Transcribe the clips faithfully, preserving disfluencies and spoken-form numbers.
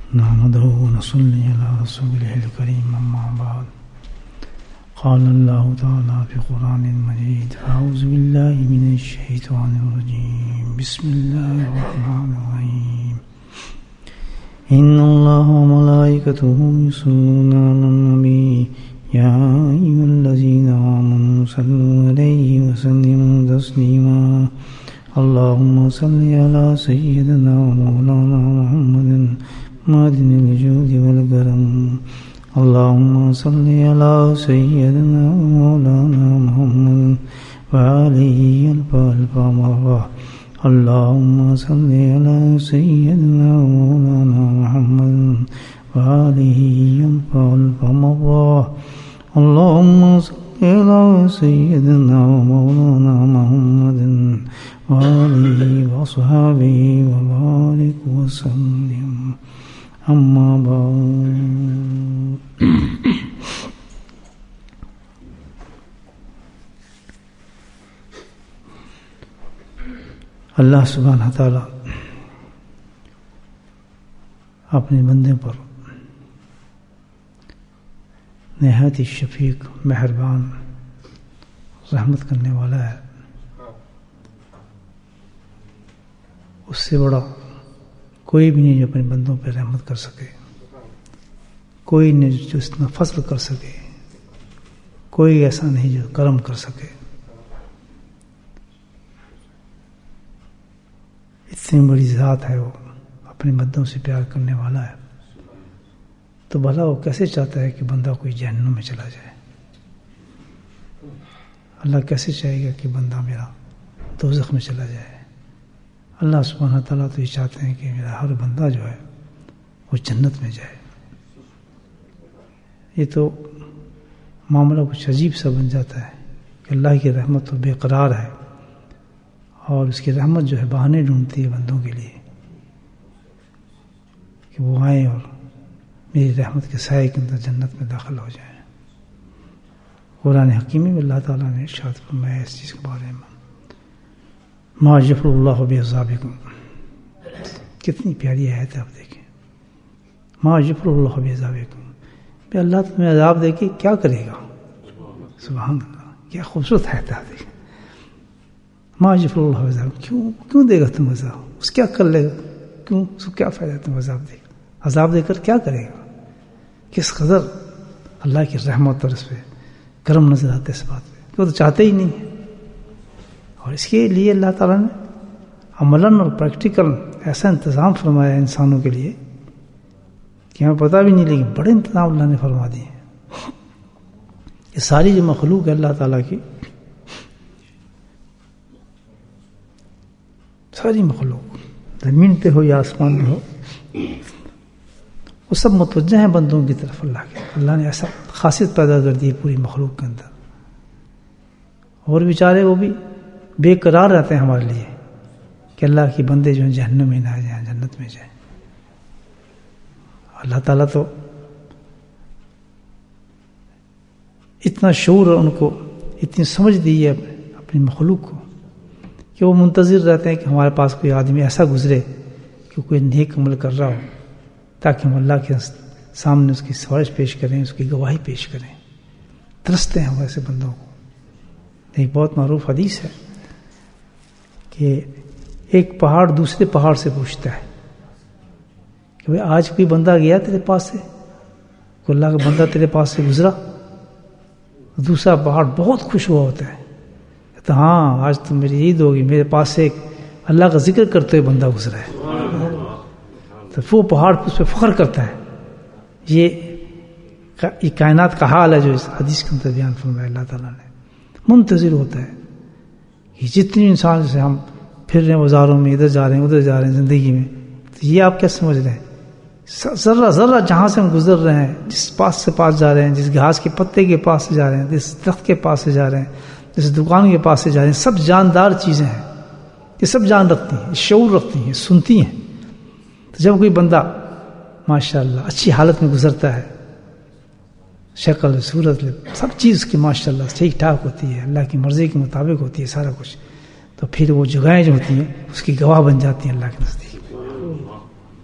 نحمده ونصلي على رسوله الكريم أما بعد قال الله تعالى في القرآن المجيد أعوذ بالله من الشيطان الرجيم بسم الله الرحمن الرحيم إن الله وملائكته يصلون على النبي يا أيها الذين آمنوا صلوا عليه وسلموا تسليما اللهم صل على سيدنا ومولانا محمد معدن الجود والكرم اللهم صل على سيدنا ومولانا محمد وآله ألف مرة اللهم صل على سيدنا ومولانا محمد وآله ألف مرة اللهم صل على سيدنا ومولانا محمد وآله وصحبه وبارك وسلم أما بعد اللہ سبحانہ تعالیٰ اپنے بندے پر نہایت ہی شفیق مہربان رحمت کرنے والا ہے. اس سے بڑا کوئی بھی نہیں جو اپنے بندوں پہ رحمت کر سکے, کوئی نہیں جو اتنا فضل کر سکے, کوئی ایسا نہیں جو کرم کر سکے. اتنی بڑی ذات ہے وہ, اپنے بندوں سے پیار کرنے والا ہے. تو بھلا وہ کیسے چاہتا ہے کہ بندہ کوئی جہنم میں چلا جائے؟ اللہ کیسے چاہے گا کہ بندہ میرا دوزخ میں چلا جائے؟ اللہ سبحانہ تعالیٰ تو یہ چاہتے ہیں کہ میرا ہر بندہ جو ہے وہ جنت میں جائے. یہ تو معاملہ کچھ عجیب سا بن جاتا ہے کہ اللہ کی رحمت تو بے قرار ہے اور اس کی رحمت جو ہے بہانے ڈھونڈتی ہے بندوں کے لیے کہ وہ آئیں اور میری رحمت کے سائے کے اندر جنت میں داخل ہو جائیں. قرآن حکیمی میں اللہ تعالیٰ نے ارشاد فرمایا اس چیز کے بارے میں, ما یفعل اللہ بعذابکم. کتنی پیاری آیت ہے, آپ دیکھیں, ما یفعل اللہ بعذابکم. کہ اللہ تمہیں عذاب دے کے کیا کرے گا؟ سبحان اللہ, کیا خوبصورت آیت ہے. دیکھیں, ما یفعل اللہ بعذابکم, کیوں کیوں دے گا تم عذاب؟ اس کیا کر لے گا؟ کیوں اس کو کیا فائدہ تم عذاب دے گا؟ عذاب دے کر کیا کرے گا؟ کس قدر اللہ کی رحمت اور اس پہ کرم نظر آتے اس بات پہ, وہ تو چاہتے ہی نہیں ہے. اور اس کے لیے اللہ تعالیٰ نے عملاً اور پریکٹیکل ایسا انتظام فرمایا انسانوں کے لیے کہ ہمیں پتہ بھی نہیں, لیکن بڑے انتظام اللہ نے فرما دیے ہیں. یہ ساری جو مخلوق ہے اللہ تعالیٰ کی, ساری مخلوق زمین پہ ہو یا آسمان میں ہو, وہ سب متوجہ ہیں بندوں کی طرف اللہ کے. اللہ نے ایسا خاصیت پیدا کر دی پوری مخلوق کے اندر, اور بیچارے وہ بھی بے قرار رہتے ہیں ہمارے لیے کہ اللہ کی بندے جو ہیں جہنم میں نہ جائیں, جنت میں جائیں. اللہ تعالیٰ تو اتنا شعور ان کو اتنی سمجھ دی ہے اپنی مخلوق کو کہ وہ منتظر رہتے ہیں کہ ہمارے پاس کوئی آدمی ایسا گزرے کہ کوئی نیک عمل کر رہا ہو تاکہ ہم اللہ کے سامنے اس کی سفارش پیش کریں, اس کی گواہی پیش کریں. ترستے ہیں ہم ایسے بندوں کو. ایک بہت معروف حدیث ہے کہ ایک پہاڑ دوسرے پہاڑ سے پوچھتا ہے کہ بھئی آج کوئی بندہ گیا تیرے پاس سے, کوئی اللہ کا بندہ تیرے پاس سے گزرا؟ دوسرا پہاڑ بہت خوش ہوا ہوتا ہے, کہتا ہاں آج تو میری عید ہوگی, میرے پاس سے ایک اللہ کا ذکر کرتے ہوئے بندہ گزرا ہے. تو وہ پہاڑ اس پہ فخر کرتا ہے. یہ یہ کائنات کا حال ہے جو اس حدیث کے اندر بیان فرمایا اللہ تعالیٰ نے. منتظر ہوتا ہے کہ جتنی انسان جیسے ہم پھر رہے ہیں بازاروں میں, ادھر جا رہے ہیں ادھر جا رہے ہیں زندگی میں, تو یہ آپ کیا سمجھ رہے ہیں؟ ذرہ ذرہ جہاں سے ہم گزر رہے ہیں, جس پاس سے پاس جا رہے ہیں, جس گھاس کے پتے کے پاس سے جا رہے ہیں, جس درخت کے پاس سے جا رہے ہیں, جس دکان کے پاس سے جا رہے ہیں, سب جاندار چیزیں ہیں. یہ سب جان رکھتی ہیں, شعور رکھتی ہیں, سنتی ہیں. تو جب کوئی بندہ ماشاءاللہ اچھی حالت میں گزرتا ہے, شکل صورت سب چیز کی ماشاءاللہ ٹھیک ٹھاک ہوتی ہے, اللہ کی مرضی کے مطابق ہوتی ہے سارا کچھ, تو پھر وہ جگہیں جو ہوتی ہیں اس کی گواہ بن جاتی ہیں اللہ کے نزدیک.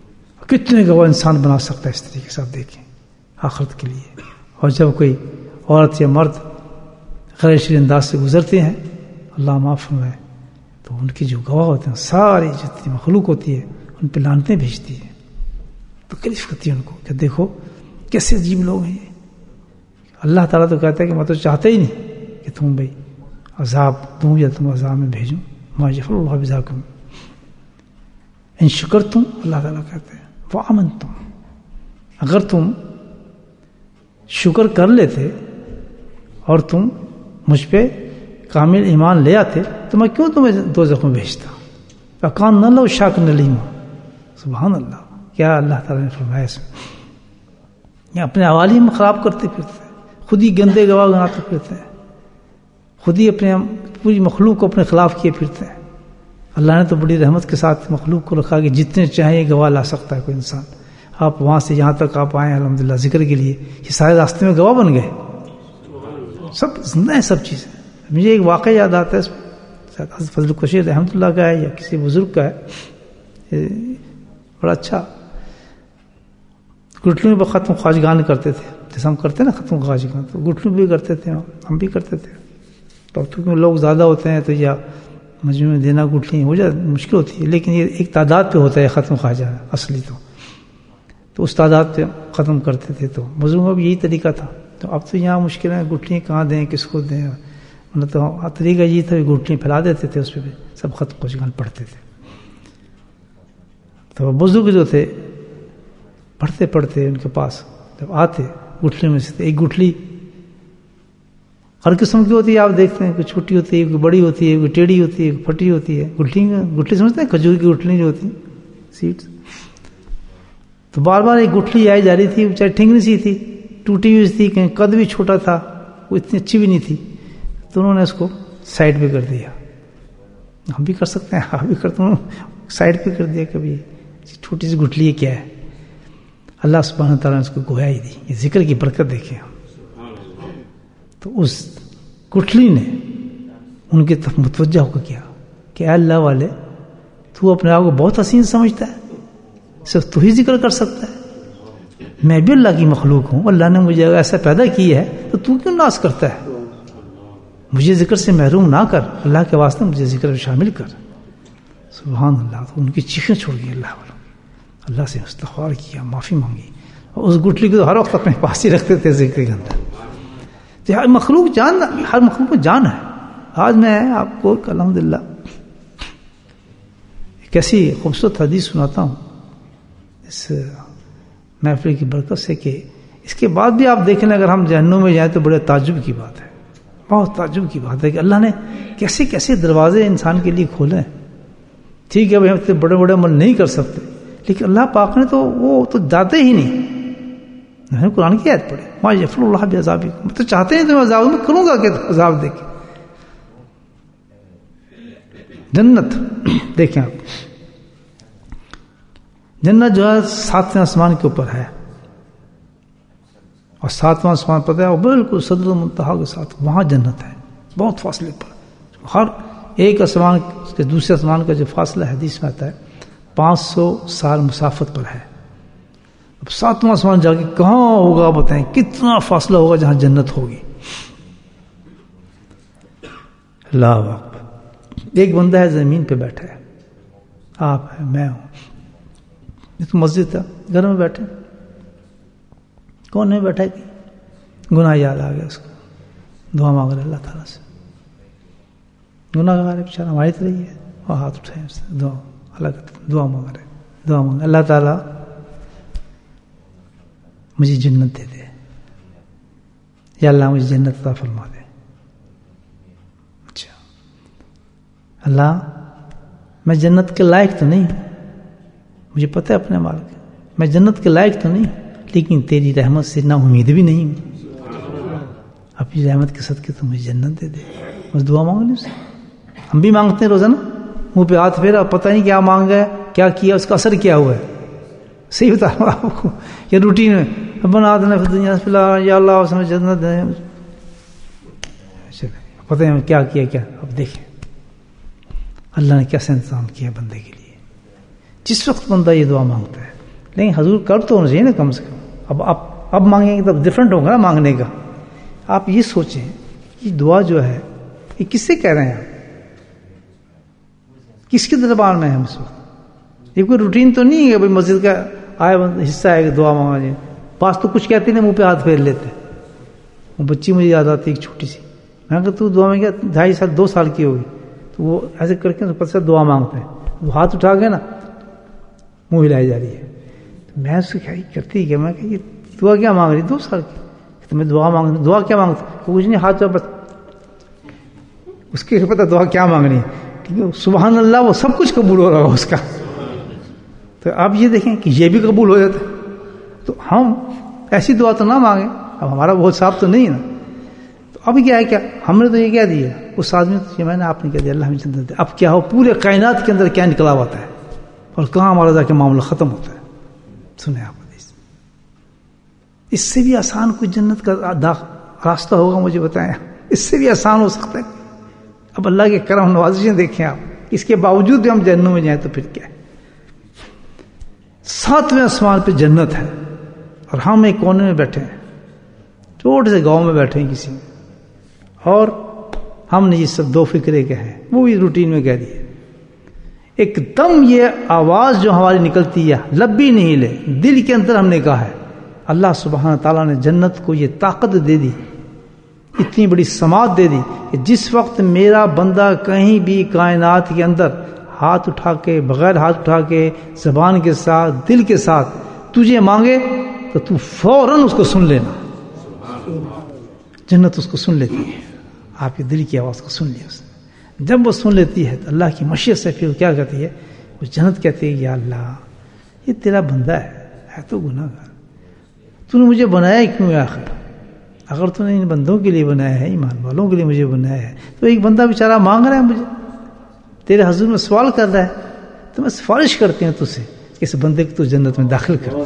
کتنے گواہ انسان بنا سکتا ہے اس طریقے سے، آپ دیکھیں آخرت کے لیے. اور جب کوئی عورت یا مرد غیر شرعی انداز سے گزرتے ہیں، اللہ معاف فرمائے، تو ان کی جو گواہ ہوتے ہیں ساری جتنی مخلوق ہوتی ہے ان پہ لعنتیں بھیجتی ہے. تکلیف ہوتی ہے ان کو کہ دیکھو کیسے عجیب لوگ ہیں یہ. اللہ تعالیٰ تو کہتا ہے کہ میں تو چاہتا ہی نہیں کہ تم بھائی عذاب دوں یا تم عذاب میں بھیجوں. ما یفعل اللہ بذاکم ان شکرتم، اللہ تعالیٰ کہتے ہیں وآمنتم، اگر تم شکر کر لیتے اور تم مجھ پہ کامل ایمان لے آتے تو میں کیوں تمہیں دوزخ میں بھیجتا. فکان نہ لو شاکر علیم. سبحان اللہ، کیا اللہ تعالیٰ نے فرمایا اس میں. یہ اپنے حوالی میں خراب کرتے پھرتے ہیں، خود ہی گندے گواہ بناتے پھرتے ہیں، خود ہی اپنے پوری مخلوق کو اپنے خلاف کیے پھرتے ہیں. اللہ نے تو بڑی رحمت کے ساتھ مخلوق کو رکھا کہ جتنے چاہیں گواہ لا سکتا ہے کوئی انسان. آپ وہاں سے یہاں تک آپ آئے الحمدللہ ذکر کے لیے، یہ سارے راستے میں گواہ بن گئے، سب زندہ ہے سب چیزیں. مجھے ایک واقعہ یاد آتا ہے، اس میں حضرت فضل القشیر رحمۃ اللہ کا ہے یا کسی بزرگ کا ہے، بڑا اچھا. گٹلوں پہ ختم خواجگان کرتے تھے، جیسے ہم کرتے ہیں نا ختم خواجگان، تو گٹلوں بھی کرتے تھے، ہم بھی کرتے تھے. تو کیونکہ لوگ زیادہ ہوتے ہیں تو یا مجموعے میں دینا گٹھلی ہو جائے مشکل ہوتی ہے، لیکن یہ ایک تعداد پہ ہوتا ہے ختم خواجہ اصلی تو تو اس تعداد پہ ختم کرتے تھے. تو بزرگوں کا بھی یہی طریقہ تھا. تو اب تو یہاں مشکل ہے، گٹھلی کہاں دیں، کس کو دیں. مطلب تو طریقہ یہی تھا کہ گٹھلی پھیلا دیتے تھے، اس پہ بھی سب ختم خواجگان پڑھتے تھے. تو بزرگ جو تھے پڑھتے پڑھتے ان کے پاس جب آتے گٹھلی میں سے ایک گٹھلی ہر قسم کی ہوتی ہے، آپ دیکھتے ہیں کوئی چھوٹی ہوتی ہے، کوئی بڑی ہوتی ہے، کوئی ٹیڑھی ہوتی ہے، کوئی پھٹی ہوتی ہے. گٹھلی گٹھلی سمجھتے ہیں کھجور کی گٹھلی جو ہوتی ہیں سیڈس. تو بار بار ایک گٹھلی آئی جا رہی تھی، چاہے ٹھنگنی سی تھی، ٹوٹی ہوئی تھی، کہیں قد بھی چھوٹا تھا، وہ اتنی اچھی بھی نہیں تھی. تو انہوں نے اس کو سائڈ پہ کر دیا. ہم بھی کر سکتے ہیں، آپ بھی کرتے ہیں، سائڈ پہ کر دیا. کبھی چھوٹی سی گٹھلی کیا ہے، اللہ سبحانہ تعالیٰ نے اس کو گویائی دی. یہ ذکر کی برکت دیکھیں. تو اس گٹھلی نے ان کی طرف متوجہ ہو کیا کہ اے اللہ والے، تو اپنے آپ کو بہت حسین سمجھتا ہے، صرف تو ہی ذکر کر سکتا ہے. میں بھی اللہ کی مخلوق ہوں، اللہ نے مجھے ایسا پیدا کی ہے تو تو کیوں ناز کرتا ہے؟ مجھے ذکر سے محروم نہ کر، اللہ کے واسطے مجھے ذکر میں شامل کر. سبحان اللہ. تو ان کی چیخیں چھوڑ گئی اللہ والوں، اللہ سے استغفار کیا، معافی مانگی. اور اس گٹھلی کو ہر وقت اپنے پاس ہی رکھتے تھے ذکر کے اندر. ہر مخلوق جان، ہر مخلوق کو جان ہے. آج میں آپ کو الحمدللہ ایک ایسی خوبصورت حدیث سناتا ہوں اس محفل کی برکت سے کہ اس کے بعد بھی آپ دیکھیں اگر ہم جہنم میں جائیں تو بڑے تعجب کی بات ہے، بہت تعجب کی بات ہے کہ اللہ نے کیسے کیسے دروازے انسان کے لیے کھولے ہیں. ٹھیک ہے بھائی ہم اتنے بڑے بڑے عمل نہیں کر سکتے، لیکن اللہ پاک نے تو وہ تو جاتے ہی نہیں. میں نے قرآن کی آیت پڑھی، ما یفعل اللہ بعذابکم، میں تو چاہتے ہیں تمہیں عذاب میں کروں گا کہ عذاب دے کے. جنت دیکھیں آپ، جنت جو ہے ساتویں آسمان کے اوپر ہے، اور ساتواں آسمان پتہ ہے اور بالکل صدر المنتہا کے ساتھ وہاں جنت ہے، بہت فاصلے پر. ہر ایک آسمان کے دوسرے آسمان کا جو فاصلہ حدیث میں آتا ہے پانچ سو سال مسافت پر ہے. اب ساتواں آسمان جا کے کہاں ہوگا بتائیں، کتنا فاصلہ ہوگا جہاں جنت ہوگی. اللہ اکبر. ایک بندہ ہے زمین پہ بیٹھا ہے، آپ ہیں، میں ہوں، یہ تو مسجد ہے، گھر میں بیٹھے، کون نہیں بیٹھا کہ گناہ یاد آ گیا اس کو، دعا مانگ رہے اللہ تعالیٰ سے. گناہ گار ہے بیچارہ، ہماری طرح ہی ہے، اور ہاتھ اٹھائے اس سے دعا اللہ دعا مانگ رہے دعا مانگ اللہ تعالیٰ مجھے جنت دے دے، یا اللہ مجھے جنت عطا فرما دے. اچھا اللہ میں جنت کے لائق تو نہیں، مجھے پتہ ہے اپنے مالک میں جنت کے لائق تو نہیں، لیکن تیری رحمت سے نا امید بھی نہیں ہوں، اپنی رحمت کے صدقے تو مجھے جنت دے دے. بس دعا مانگ لیں. ہم بھی مانگتے ہیں روزانہ، منہ پہ ہاتھ پھیرا، پتہ نہیں کیا مانگ گیا، کیا کیا، اس کا اثر کیا ہوا ہے. صحیح بتا رہا ہوں آپ کو، یہ روٹین ہے. ربنا آتنا فی الدنیا حسنہ، یا اللہ اس میں جنت دے، پتہ نہیں کیا کیا کیا. اب دیکھیں اللہ نے کیسا انتظام کیا بندے کے لیے. جس وقت بندہ یہ دعا مانگتا ہے لیکن حضور کر تو ہونا چاہیے نا کم سے کم. اب آپ اب مانگیں گے تب ڈفرینٹ ہوگا نا مانگنے کا. آپ یہ سوچیں یہ دعا جو ہے یہ کس سے کہہ رہے ہیں آپ, کس کے دربار میں ہے ہم اس وقت؟ یہ کوئی روٹین تو نہیں ہے بھائی مسجد کا آئے حصہ ہے کہ دعا مانگا جائے. پاس تو کچھ کہتے ہیں منہ پہ ہاتھ پھیر لیتے. وہ بچی مجھے یاد آتی ایک چھوٹی سی, میں کہا تو دعا مانگا, ڈھائی سال دو سال کی ہوگی, تو وہ ایسے کر کے پتہ دعا مانگتے ہیں, وہ ہاتھ اٹھا کے نا منہ ہلائی جا رہی ہے. تو میں اس سے کیا کرتی کیا, میں کہ یہ دعا کیا مانگ رہی دو سال کی, تو میں دعا مانگ دعا کیا مانگتا کچھ نہیں, ہاتھ بس اس کے پتہ دعا کیا مانگنی ہے. ٹھیک ہے, سبحان اللہ وہ سب کچھ قبول ہو رہا ہے اس کا. تو آپ یہ دیکھیں کہ یہ بھی قبول ہو جاتا ہے. تو ہم ایسی دعا تو نہ مانگیں, اب ہمارا بہت صاف تو نہیں ہے نا. تو اب کیا ہے, کیا ہم نے تو یہ کہہ دیا اس آدمی تو میں نے آپ نے کہہ دیا اللہ ہمیں جنت دے. اب کیا ہو پورے کائنات کے اندر کیا نکلا ہوتا ہے اور کہاں ہمارا جا کے معاملہ ختم ہوتا ہے. سنیں آپ حدیث, اس سے بھی آسان کوئی جنت کا راستہ ہوگا مجھے بتائیں, اس سے بھی آسان ہو سکتا ہے؟ اب اللہ کے کرم نوازشیں دیکھیں آپ, اس کے باوجود بھی ہم جہنم میں جائیں تو پھر کیا ہے. ساتویں آسمان پہ جنت ہے اور ہم ایک کونے میں بیٹھے ہیں, چھوٹے سے گاؤں میں بیٹھے ہیں کسی میں, اور ہم نے یہ سب دو فکرے کے ہیں وہ بھی روٹین میں کہہ دیے. ایک دم یہ آواز جو ہماری نکلتی ہے لب بھی نہیں لے, دل کے اندر ہم نے کہا ہے. اللہ سبحانہ تعالیٰ نے جنت کو یہ طاقت دے دی, اتنی بڑی سماعت دے دی کہ جس وقت میرا بندہ کہیں بھی کائنات کے اندر ہاتھ اٹھا کے, بغیر ہاتھ اٹھا کے, زبان کے ساتھ, دل کے ساتھ تجھے مانگے تو تو فوراً اس کو سن لینا. جنت اس کو سن لیتی ہے, آپ کے دل کی آواز کو سن لیا اس نے. جب وہ سن لیتی ہے تو اللہ کی مشیت سے پھر کیا کہتی ہے, وہ جنت کہتی ہے یا اللہ یہ تیرا بندہ ہے, ہے تو گناہ گار, تو نے مجھے بنایا کیوں ہے آخر؟ اگر تو نے ان بندوں کے لیے بنایا ہے, ایمان والوں کے لیے مجھے بنایا ہے, تو ایک بندہ بیچارہ مانگ رہا ہے مجھے, تیرے حضور میں سوال کر رہا ہے, تو میں سفارش کرتی ہوں تجھ سے کہ اس بندے کو تو جنت میں داخل کر.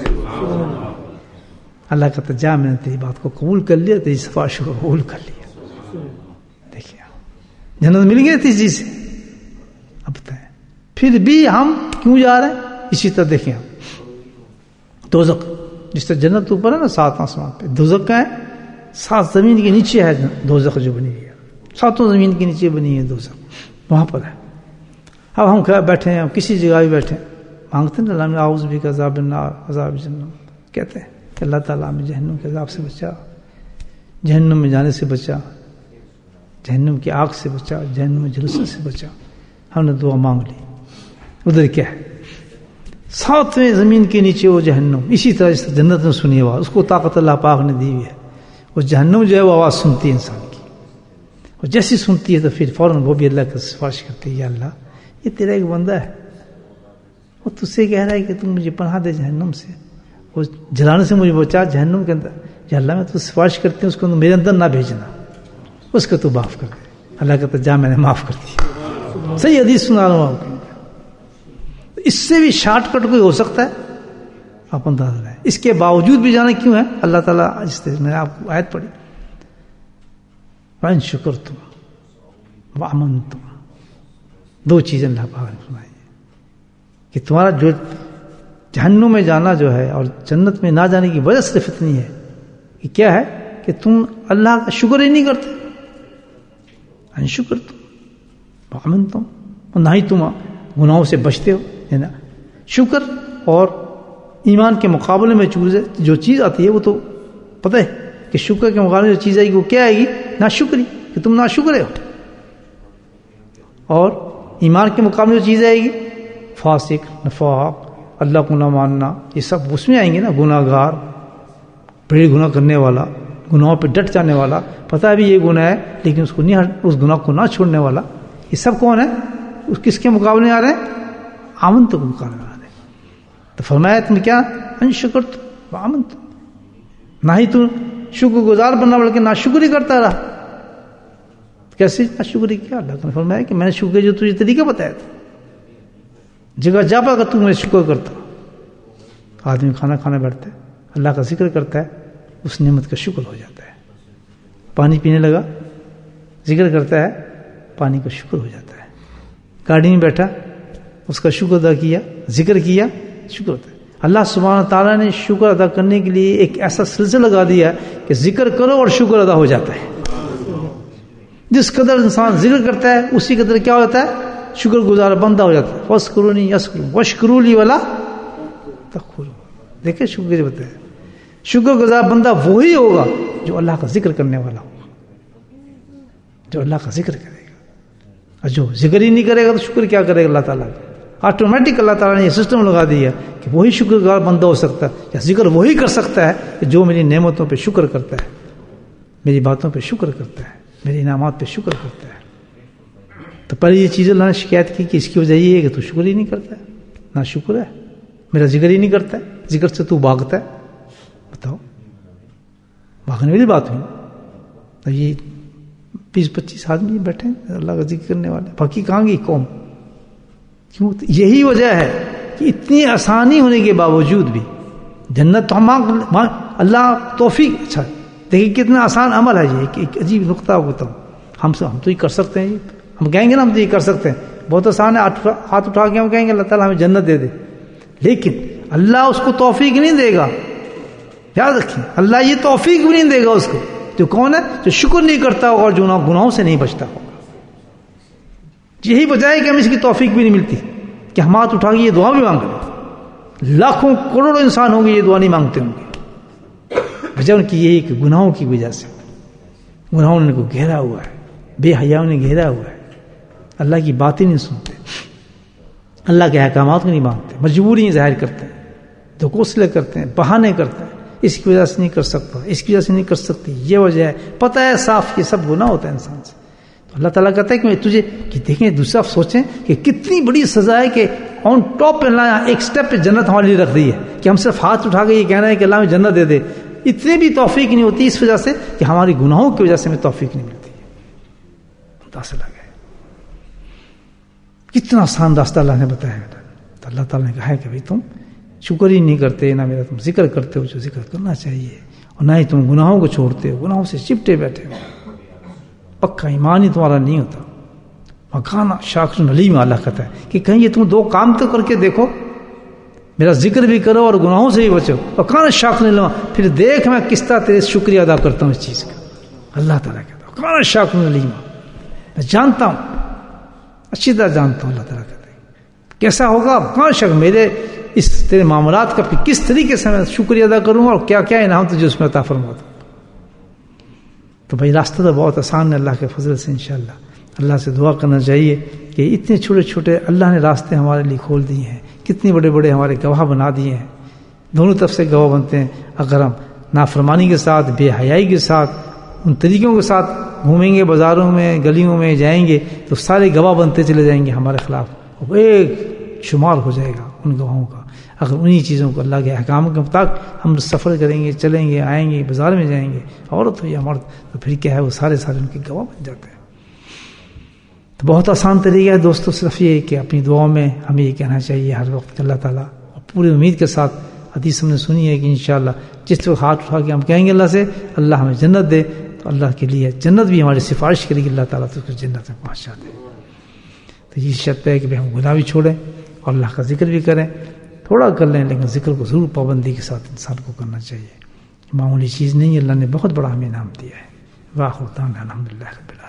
اللہ کہتا جا میں نے تیری بات کو قبول کر لیا, تیری سفارش کو قبول کر لیا. دیکھیے جنت مل گئی تھی جی سے. اب بتائیں پھر بھی ہم کیوں جا رہے ہیں؟ اسی طرح دیکھیں ہم دوزخ, جس طرح جنت اوپر ہے نا سات آسمان پہ, دوزخ کا ہے سات زمین کے نیچے ہے دوزخ جو بنی ہوئی ہے, ساتوں زمین کے نیچے بنی ہے دوزخ, وہاں پر ہے. اب ہم بیٹھے ہیں, کسی جگہ بھی بیٹھے ہیں, مانگتے ہیں اللہ اعوذ بک عذاب النار عذاب جہنم, کہتے ہیں کہ اللہ تعالیٰ ہمیں جہنم کے عذاب سے بچا, جہنم میں جانے سے بچا, جہنم کی آگ سے بچا, جہنم میں جلوس سے بچا. ہم نے دعا مانگ لی. ادھر کیا ہے ساتویں زمین کے نیچے وہ جہنم, اسی طرح جس جنت میں سنی آواز, اس کو طاقت اللہ پاک نے دی ہوئی ہے. وہ جہنم جو ہے وہ آواز سنتی ہے انسان کی, اور جیسی سنتی ہے تو پھر فوراً وہ بھی اللہ کا سفارش کرتی ہے یا اللہ یہ تیرا ایک بندہ ہے, وہ تجھ سے کہہ رہا ہے کہ تم مجھے پناہ دے جہنم سے, وہ جلانے سے مجھے بچا جہنم کے اندر. یا اللہ میں تو سفارش کرتی ہوں اس کو میرے اندر نہ بھیجنا, اس کو تو معاف کر دے. اللہ کہتا جا میں نے معاف کر دیا. صحیح حدیث سنا رہا ہوں آپ کو. اس سے بھی شارٹ کٹ کوئی ہو سکتا ہے؟ آپ اندازہ لائیں. اس کے باوجود بھی جانا کیوں ہے اللہ تعالیٰ, جس طرح میں نے آپ کو آیت پڑھی وَإِن شُكُرْتُمْ وَآمَنْتُمْ, دو چیزیں اللہ پاک نے فرمائی کہ تمہارا جو جہنم میں جانا جو ہے اور جنت میں نہ جانے کی وجہ صرف اتنی ہے کہ کیا ہے کہ تم اللہ کا شکر ہی نہیں کرتے. ان شکر تم وامن تم, نہ ہی تم گناہوں سے بچتے ہو, ہے نا. شکر اور ایمان کے مقابلے میں جو چیز آتی ہے وہ تو پتہ ہے کہ شکر کے مقابلے میں جو چیز آئے گی وہ کیا آئے گی؟ ناشکری, کہ تم ناشکرے ہو. اور ایمان کے مقابلے میں جو چیز آئے گی فاسق, نفاق, اللہ کو نہ ماننا, یہ سب اس میں آئیں گے نا. گناہ گار, بڑے گناہ کرنے والا, گناہوں پہ ڈٹ جانے والا, پتہ ہے بھی یہ گناہ ہے لیکن اس کو نہیں, اس گناہ کو نہ چھوڑنے والا, یہ سب کون ہے؟ اس کس کے مقابلے میں آ رہے ہیں؟ آمن تو مقابلے میں آ رہے ہیں. تو فرمایا تم کیا ان شکر تو آمن تو, نہ ہی تو شکر گزار بننا بلکہ نہ شکری کرتا رہا. کیسے نہ شکری کیا؟ اللہ نے فرمایا کہ میں نے شکر جو تجھے طریقہ بتایا تھا, جگہ جا پا کر تم میں شکر کرتا. آدمی کھانا کھانا بیٹھتا ہے, اللہ کا ذکر کرتا ہے, اس نعمت کا شکر ہو جاتا ہے. پانی پینے لگا, ذکر کرتا ہے, پانی کا شکر ہو جاتا ہے. گاڑی میں بیٹھا, اس کا شکر ادا کیا, ذکر کیا, شکر ہوتا ہے. اللہ سبحانہ تعالیٰ نے شکر ادا کرنے کے لیے ایک ایسا سلسلہ لگا دیا کہ ذکر کرو اور شکر ادا ہو جاتا ہے. جس قدر انسان ذکر کرتا ہے اسی قدر کیا ہوتا ہے, شکر گزار بندہ ہو جاتا ہے. وَاسْكُرُونِي يَذْكُرُكُمْ وَاشْكُرُوا لِي وَلَا تَكْفُرُونَ. دیکھیں شکر کی بات ہے, شکر گزار بندہ وہی ہوگا جو اللہ کا ذکر کرنے والا ہوگا, جو اللہ کا ذکر کرے گا. اور جو ذکر ہی نہیں کرے گا تو شکر کیا کرے گا اللہ تعالیٰ کا. آٹومیٹک اللہ تعالیٰ نے یہ سسٹم لگا دیا کہ وہی شکر گزار بندہ ہو سکتا ہے, یا ذکر وہی کر سکتا ہے کہ جو میری نعمتوں پہ شکر کرتا ہے, میری باتوں پہ شکر کرتا ہے, میری انعامات پہ شکر کرتا ہے. تو پہلے یہ چیز اللہ نے شکایت کی کہ اس کی وجہ یہ ہے کہ تو شکر ہی نہیں کرتا ہے, نہ شکر ہے, میرا ذکر ہی نہیں کرتا ہے, ذکر سے تو بھاگتا ہے. بتاؤ, بھاگنے والی بات ہوئی. تو یہ بیس پچیس آدمی بیٹھے ہیں اللہ کا ذکر کرنے والے, باقی کہاں گئی قوم؟ کیوں؟ یہی وجہ ہے کہ اتنی آسانی ہونے کے باوجود بھی جنت تو ہم اللہ توفیق. اچھا دیکھیے کتنا آسان عمل ہے یہ, ایک عجیب نقطہ بتاؤں. ہم سے ہم تو یہ کر سکتے ہیں, ہم کہیں گے نا ہم تو یہ کر سکتے ہیں, بہت آسان ہے. ہاتھ اٹھا کے ہم کہیں گے اللہ تعالیٰ ہمیں جنت دے دے, لیکن اللہ اس کو توفیق نہیں دے گا. یاد رکھیں, اللہ یہ توفیق بھی نہیں دے گا اس کو. جو کون ہے؟ جو شکر نہیں کرتا ہوگا اور جو گناہوں سے نہیں بچتا ہوگا. یہی وجہ ہے کہ ہم اس کی توفیق بھی نہیں ملتی کہ ہم ہاتھ اٹھا کے یہ دعا بھی مانگ رہے. لاکھوں کروڑوں انسان ہوں گے یہ دعا نہیں مانگتے ہوں گے. وجہ ان کی یہی کہ گناہوں کی وجہ سے, گناہوں نے کو گھیرا ہوا ہے, بے حیاؤں نے گھیرا ہوا ہے. اللہ کی باتیں نہیں سنتے, اللہ کے احکامات کو نہیں مانتے, مجبوری ظاہر کرتے ہیں, تو کوسلے کرتے ہیں, بہانے کرتے ہیں. اس کی وجہ سے نہیں کر سکتا, اس کی وجہ سے نہیں کر سکتی, یہ وجہ ہے. پتہ ہے صاف کہ سب گناہ ہوتا ہے انسان سے. تو اللہ تعالیٰ کہتا ہے کہ میں تجھے, کہ دیکھیں دوسرا سوچیں کہ کتنی بڑی سزا ہے کہ آن ٹاپ پہ اللہ ایک سٹیپ پہ جنت ہمارے لیے رکھ دی ہے کہ ہم صرف ہاتھ اٹھا کے یہ کہنا ہے کہ اللہ میں جنت دے دے. اتنی بھی توفیق نہیں ہوتی اس وجہ سے کہ ہماری گناہوں کی وجہ سے ہمیں توفیق نہیں ملتی. متاثر لگا ہے کتنا آسان راستہ اللہ نے بتایا ہے. تو اللہ تعالیٰ نے کہا ہے کہ بھائی تم شکر ہی نہیں کرتے, نہ میرا تم ذکر کرتے ہو جو ذکر کرنا چاہیے, اور نہ ہی تم گناہوں کو چھوڑتے ہو, گناہوں سے چپٹے بیٹھے ہو. پکا ایمان ہی تمہارا نہیں ہوتا. مکانا شاکر علیم, اللہ کہتا ہے کہ کہیں یہ تم دو کام تو کر کے دیکھو, میرا ذکر بھی کرو اور گناہوں سے بھی بچو. مکانا شاکر علیم, پھر دیکھ میں کس طرح تیرے شکریہ ادا کرتا ہوں اس چیز کا. اللہ تعالیٰ کہتا ہے مکانا شاکر علیم, میں جانتا ہوں, اچھی طرح جانتا ہوں. اللہ تعالیٰ کہتا ہے کیسا ہوگا مکانا شاکر, میرے اس تیرے معاملات کا کس طریقے سے میں شکریہ ادا کروں اور کیا کیا انعام تجھے اس میں عطا فرماتا ہوں. تو بھائی راستہ تو بہت آسان ہے اللہ کے فضل سے. انشاءاللہ اللہ سے دعا کرنا چاہیے کہ اتنے چھوٹے چھوٹے اللہ نے راستے ہمارے لیے کھول دیے ہیں, کتنے بڑے بڑے ہمارے گواہ بنا دیے ہیں. دونوں طرف سے گواہ بنتے ہیں. اگر ہم نافرمانی کے ساتھ, بے حیائی کے ساتھ, ان طریقوں کے ساتھ گھومیں گے, بازاروں میں گلیوں میں جائیں گے, تو سارے گواہ بنتے چلے جائیں گے ہمارے خلاف. ایک شمار ہو جائے گا ان گواہوں کا. اگر انہی چیزوں کو اللہ کے احکام کے مطابق ہم سفر کریں گے, چلیں گے, آئیں گے, بازار میں جائیں گے, عورت ہو یا مرد, تو پھر کیا ہے وہ سارے سارے ان کے گواہ بن جاتے ہیں. تو بہت آسان طریقہ ہے دوستو, صرف یہ کہ اپنی دعاؤں میں ہمیں یہ کہنا چاہیے ہر وقت کہ اللہ تعالیٰ, اور پوری امید کے ساتھ حدیث ہم نے سنی ہے کہ انشاءاللہ جس وقت ہاتھ اٹھا کے ہم کہیں گے اللہ سے اللہ ہمیں جنت دے, تو اللہ کے لیے جنت بھی ہماری سفارش کرے گی, اللہ تعالیٰ تو اس کو جنت میں پہنچ جاتے ہیں. تو یہ شرط ہے کہ ہم گناہ بھی چھوڑیں اور اللہ کا ذکر بھی کریں. تھوڑا کر لیں لیکن ذکر کو ضرور پابندی کے ساتھ انسان کو کرنا چاہیے. معمولی چیز نہیں, اللہ نے بہت بڑا ہمیں انعام دیا ہے. واخر دعوانا الحمدللہ رب العالمین.